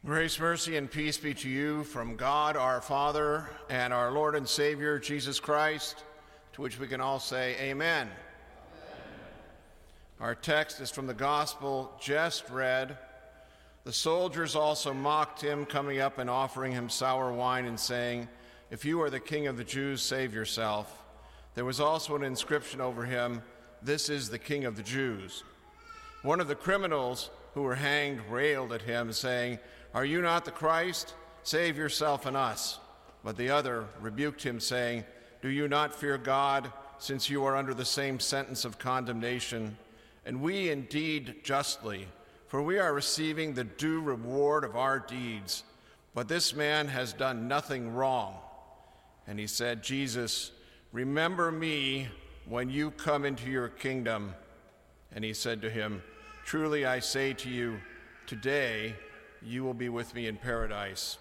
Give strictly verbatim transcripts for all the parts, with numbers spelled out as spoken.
Grace, mercy, and peace be to you from God our Father and our Lord and Savior, Jesus Christ, to which we can all say amen. Amen. Our text is from the gospel just read. The soldiers also mocked him, coming up and offering him sour wine and saying, "If you are the king of the Jews, save yourself." There was also an inscription over him, "This is the King of the Jews." One of the criminals who were hanged railed at him, saying, "Are you not the Christ? Save yourself and us." But the other rebuked him, saying, "Do you not fear God, since you are under the same sentence of condemnation? And we indeed justly, for we are receiving the due reward of our deeds. But this man has done nothing wrong." And he said, "Jesus, remember me when you come into your kingdom." And he said to him, "Truly I say to you, today you will be with me in paradise."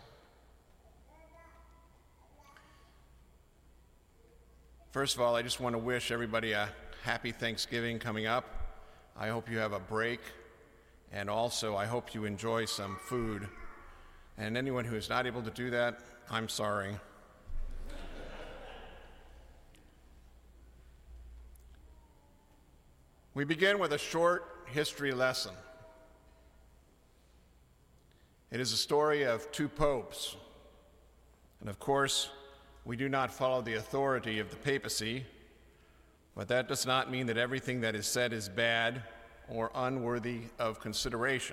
First of all, I just want to wish everybody a happy Thanksgiving coming up. I hope you have a break, and also I hope you enjoy some food. And anyone who is not able to do that, I'm sorry. We begin with a short history lesson. It is a story of two popes. And of course, we do not follow the authority of the papacy, but that does not mean that everything that is said is bad or unworthy of consideration.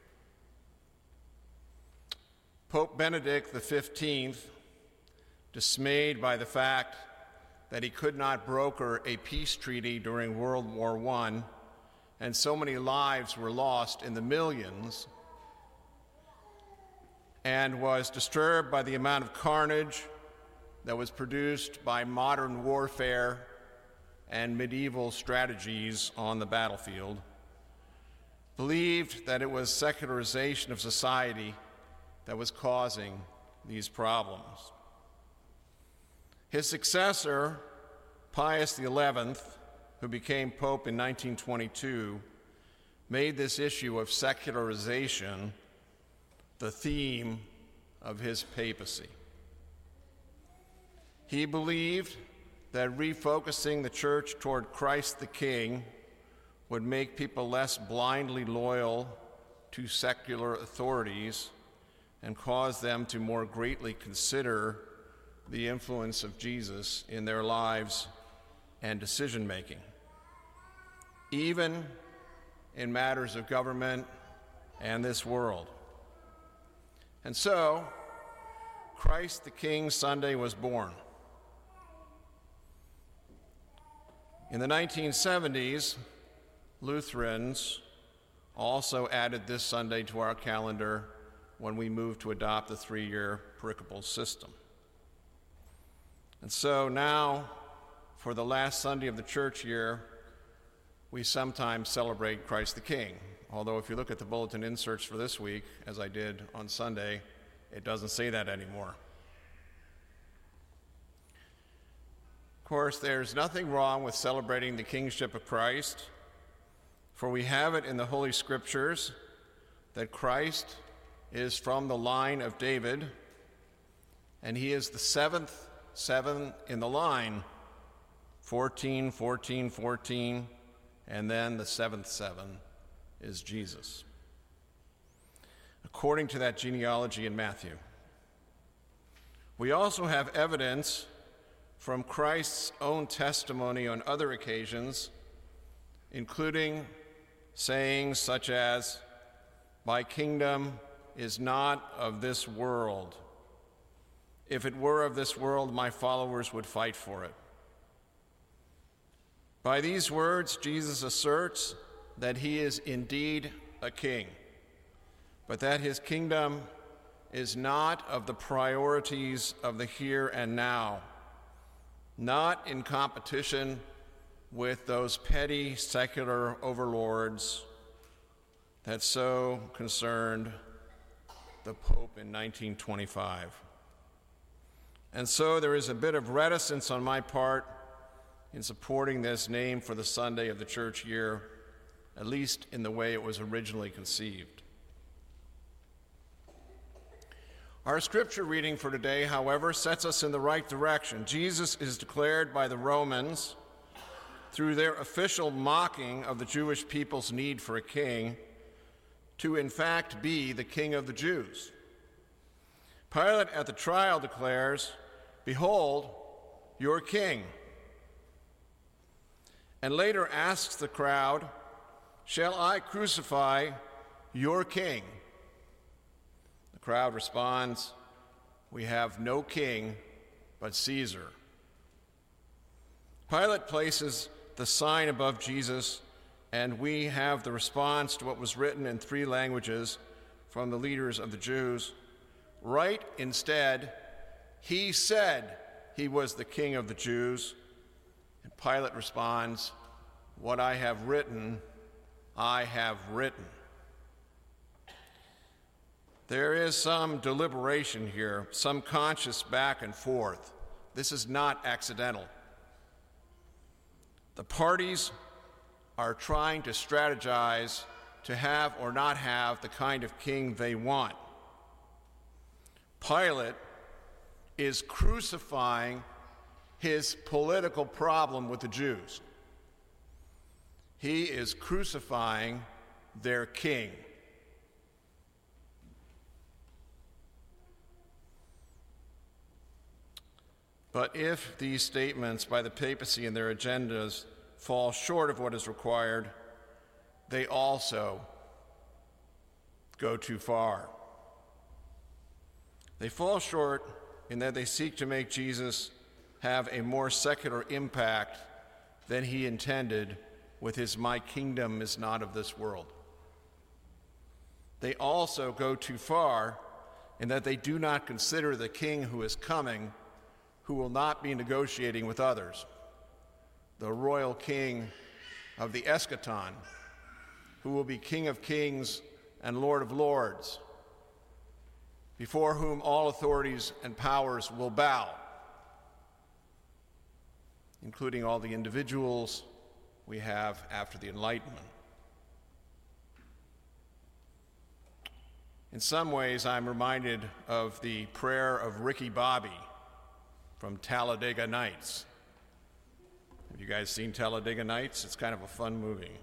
Pope Benedict the fifteenth, dismayed by the fact that he could not broker a peace treaty during World War One, and so many lives were lost in the millions, and was disturbed by the amount of carnage that was produced by modern warfare and medieval strategies on the battlefield, believed that it was secularization of society that was causing these problems. His successor, Pius the eleventh, who became Pope in nineteen twenty-two, made this issue of secularization the theme of his papacy. He believed that refocusing the church toward Christ the King would make people less blindly loyal to secular authorities and cause them to more greatly consider the influence of Jesus in their lives and decision-making, even in matters of government and this world. And so, Christ the King Sunday was born. In the nineteen seventies, Lutherans also added this Sunday to our calendar when we moved to adopt the three-year pericopal system. And so now, for the last Sunday of the church year, we sometimes celebrate Christ the King. Although if you look at the bulletin inserts for this week, as I did on Sunday, it doesn't say that anymore. Of course, there's nothing wrong with celebrating the kingship of Christ, for we have it in the Holy Scriptures that Christ is from the line of David, and he is the seventh seven in the line, fourteen, fourteen, fourteen, and then the seventh seven is Jesus, according to that genealogy in Matthew. We also have evidence from Christ's own testimony on other occasions, including sayings such as, "My kingdom is not of this world. If it were of this world, my followers would fight for it." By these words, Jesus asserts that he is indeed a king, but that his kingdom is not of the priorities of the here and now, not in competition with those petty secular overlords that so concerned the Pope in nineteen twenty-five. And so there is a bit of reticence on my part in supporting this name for the Sunday of the church year, at least in the way it was originally conceived. Our scripture reading for today, however, sets us in the right direction. Jesus is declared by the Romans, through their official mocking of the Jewish people's need for a king, to in fact be the King of the Jews. Pilate at the trial declares, "Behold, your king," and later asks the crowd, "Shall I crucify your king?" The crowd responds, "We have no king but Caesar." Pilate places the sign above Jesus, and we have the response to what was written in three languages from the leaders of the Jews. Write instead, "He said he was the King of the Jews." And Pilate responds, "What I have written, I have written." There is some deliberation here, some conscious back and forth. This is not accidental. The parties are trying to strategize to have or not have the kind of king they want. Pilate is crucifying his political problem with the Jews. He is crucifying their king. But if these statements by the papacy and their agendas fall short of what is required, they also go too far. They fall short in that they seek to make Jesus have a more secular impact than he intended with his "My kingdom is not of this world." They also go too far in that they do not consider the king who is coming, who will not be negotiating with others, the royal king of the eschaton, who will be King of kings and Lord of lords, before whom all authorities and powers will bow, including all the individuals we have after the Enlightenment. In some ways, I'm reminded of the prayer of Ricky Bobby from Talladega Nights. Have you guys seen Talladega Nights? It's kind of a fun movie.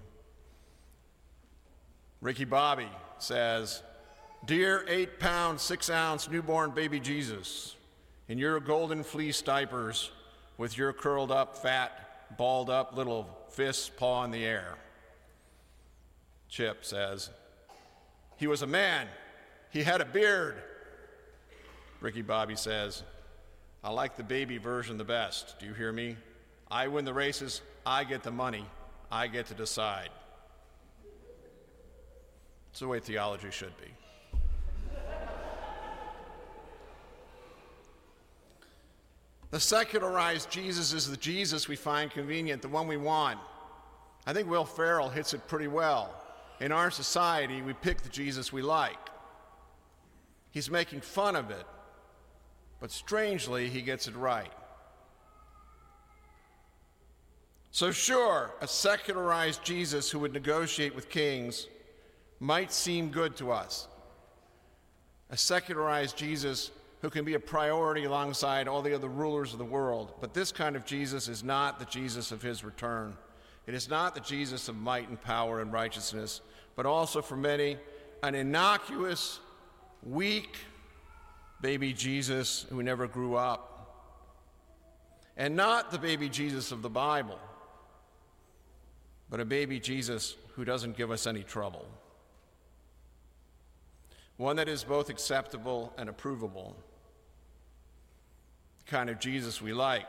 Ricky Bobby says, "Dear eight-pound, six-ounce newborn baby Jesus, in your golden fleece diapers, with your curled-up, fat, balled-up little fists paw in the air." Chip says, "He was a man. He had a beard." Ricky Bobby says, "I like the baby version the best. Do you hear me? I win the races, I get the money, I get to decide." It's the way theology should be. The secularized Jesus is the Jesus we find convenient, the one we want. I think Will Ferrell hits it pretty well. In our society, we pick the Jesus we like. He's making fun of it, but strangely, he gets it right. So sure, a secularized Jesus who would negotiate with kings might seem good to us. A secularized Jesus who can be a priority alongside all the other rulers of the world. But this kind of Jesus is not the Jesus of his return. It is not the Jesus of might and power and righteousness, but also for many, an innocuous, weak baby Jesus who never grew up. And not the baby Jesus of the Bible, but a baby Jesus who doesn't give us any trouble. One that is both acceptable and approvable. The kind of Jesus we like.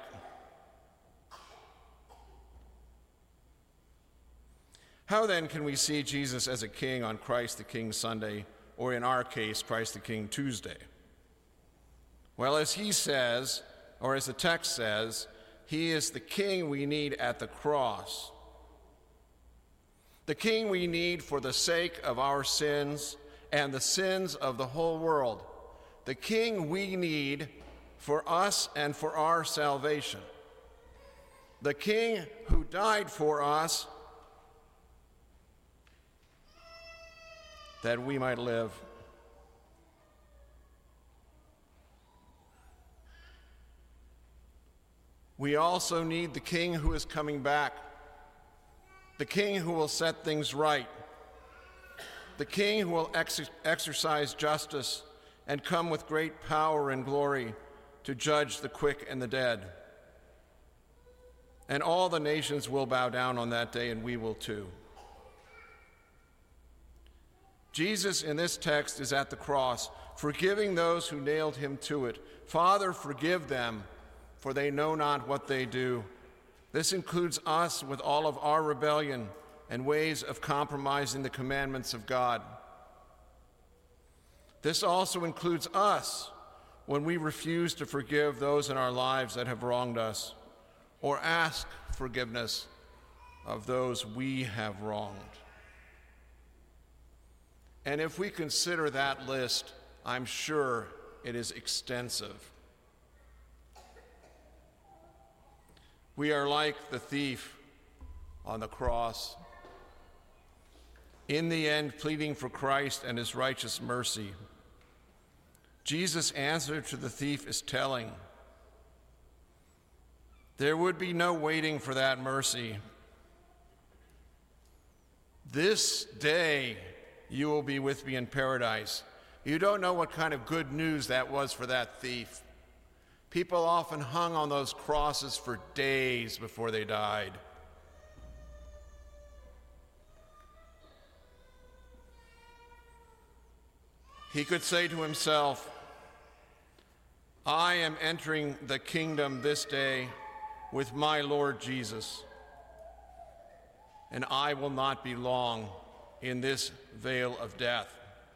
How then can we see Jesus as a king on Christ the King Sunday, or in our case, Christ the King Tuesday? Well, as he says, or as the text says, he is the king we need at the cross. The king we need for the sake of our sins and the sins of the whole world. The king we need for us and for our salvation. The king who died for us that we might live. We also need the King who is coming back, the King who will set things right, the King who will ex- exercise justice and come with great power and glory to judge the quick and the dead. And all the nations will bow down on that day, and we will too. Jesus in this text is at the cross, forgiving those who nailed him to it. Father, forgive them, for they know not what they do. This includes us with all of our rebellion and ways of compromising the commandments of God. This also includes us when we refuse to forgive those in our lives that have wronged us, or ask forgiveness of those we have wronged. And if we consider that list, I'm sure it is extensive. We are like the thief on the cross, in the end pleading for Christ and his righteous mercy. Jesus' answer to the thief is telling. There would be no waiting for that mercy. This day you will be with me in paradise. You don't know what kind of good news that was for that thief. People often hung on those crosses for days before they died. He could say to himself, I am entering the kingdom this day with my Lord Jesus, and I will not be long in this vale of death.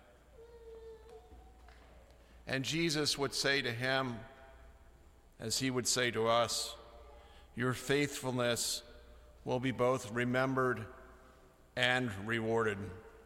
And Jesus would say to him, as he would say to us, your faithfulness will be both remembered and rewarded.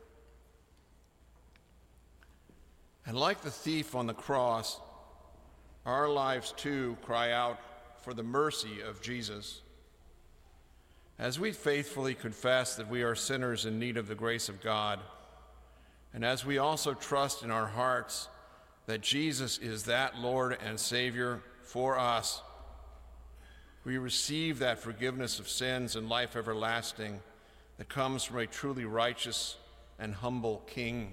And like the thief on the cross, our lives too cry out for the mercy of Jesus. As we faithfully confess that we are sinners in need of the grace of God, and as we also trust in our hearts that Jesus is that Lord and Savior for us, we receive that forgiveness of sins and life everlasting that comes from a truly righteous and humble King.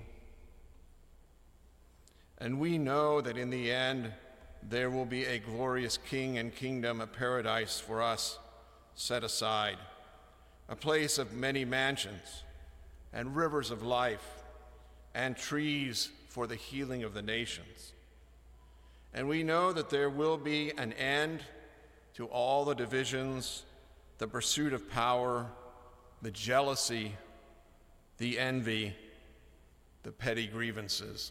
And we know that in the end, there will be a glorious King and kingdom, a paradise for us set aside, a place of many mansions and rivers of life and trees for the healing of the nations. And we know that there will be an end to all the divisions, the pursuit of power, the jealousy, the envy, the petty grievances.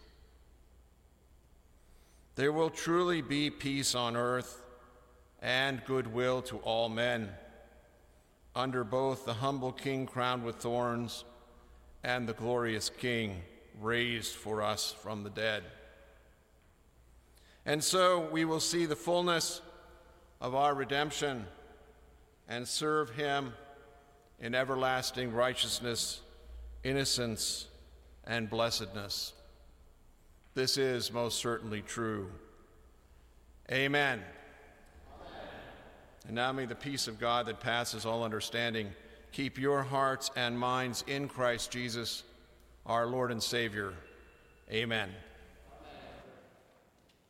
There will truly be peace on earth and goodwill to all men, under both the humble King crowned with thorns and the glorious King raised for us from the dead. And so we will see the fullness of our redemption and serve him in everlasting righteousness, innocence, and blessedness. This is most certainly true. Amen. Amen. And now may the peace of God that passes all understanding keep your hearts and minds in Christ Jesus, our Lord and Savior. Amen.